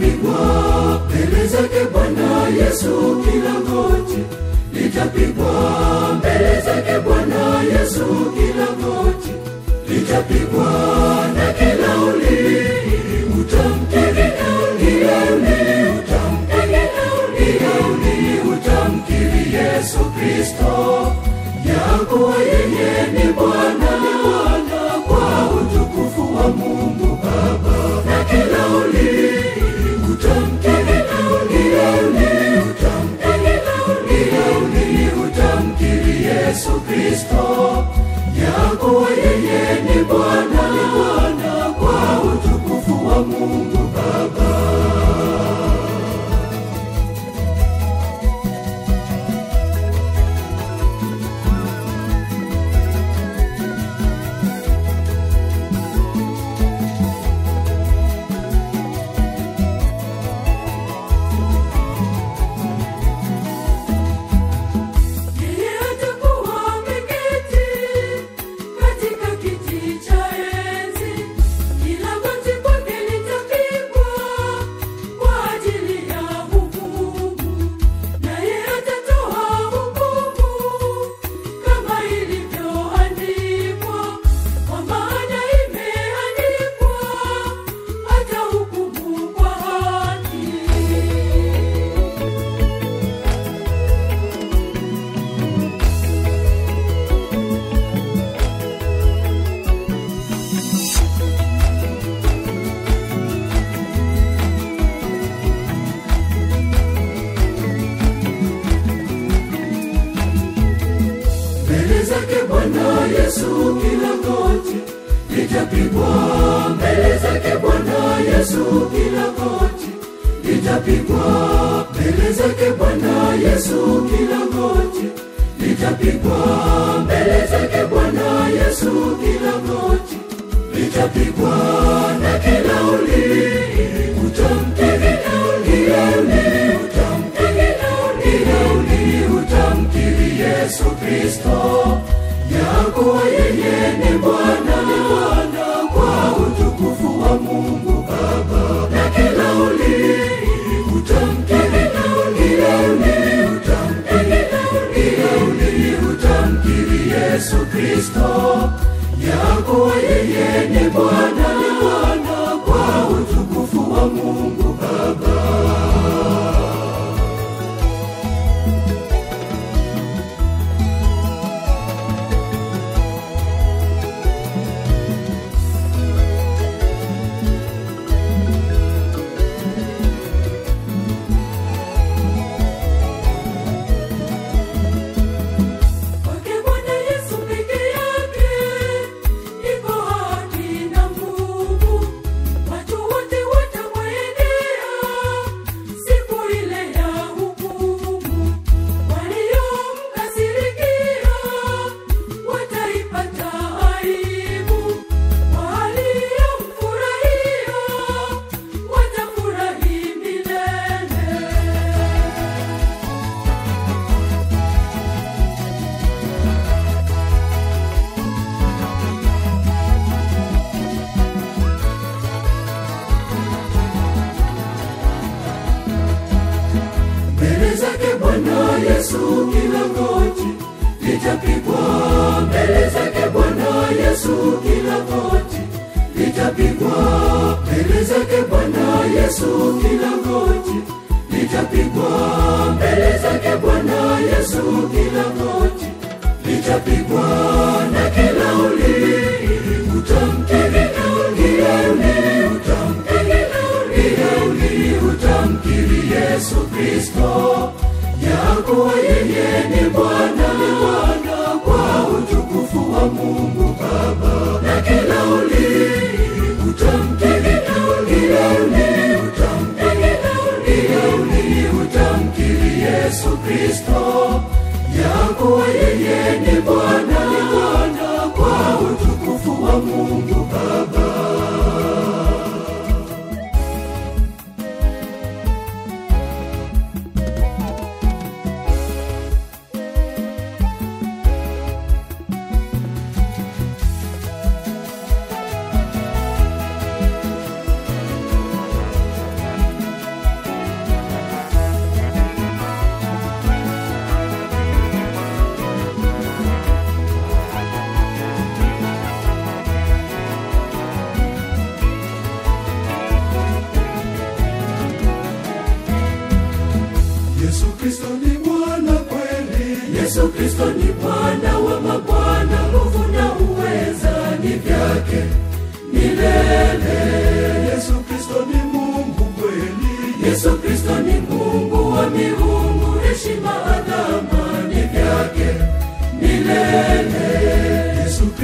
litapigwa mbele zake Bwana Yesu, kila goti litapigwa mbele zake Bwana Yesu, kila goti litapigwa na kila ulimi utamkiri, kila ulimi utamkiri Yesu Kristo ya kuwa yeye ni Bwana, kwa utukufu wa Mungu Baba. Na kila ulimi utamkiri, utamkiri Yesu Kristo ya kuwa yeye ni Bwana, kwa utukufu wa Mungu Baba. Yesu, kila goti litapigwa mbele zake Bwana Yesu, kila goti litapigwa mbele zake Bwana Yesu, kila goti litapigwa mbele zake Bwana Yesu, kila goti litapigwa na kila ulimi utamkiri, utamkiri Yesu Kristo ya kuwa yeye ni Bwana, kwa utukufu wa Mungu Baba. Na kila ulimi utamkiri, utamkiri Yesu Kristo ya kuwa yeye ni Bwana, kwa utukufu wa Mungu Baba. Yesu, kila goti litapigwa mbele zake Bwana Yesu, kila goti litapigwa mbele zake Bwana Yesu, kila goti litapigwa mbele zake Bwana Yesu, kila goti litapigwa na kila ulimi utamkiri, utamkiri Yesu Kristo ya kuwa yeye ni Bwana, kwa utukufu wa Mungu Baba. Na kila ulimi utamkiri, utamkiri Yesu Kristo ya kuwa yeye ni Bwana, kwa utukufu wa Mungu Baba.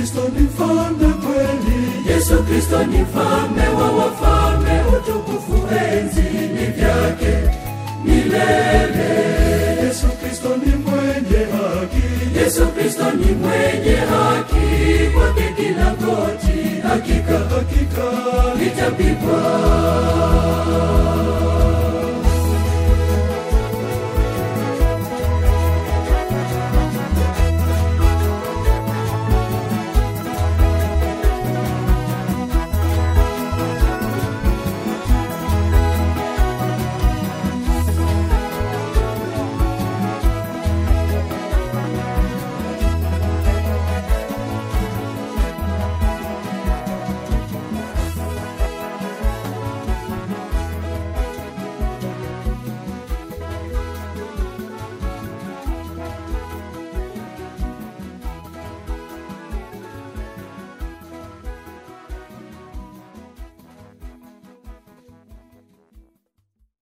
Kristo ni mfalme kweli. Yesu Kristo ni mfalme wa wafalme, utukufu enzi ni vyake milele. Yesu Kristo ni mwenye haki. Yesu Kristo ni mwenye haki, kwake kila goti hakika litapigwa.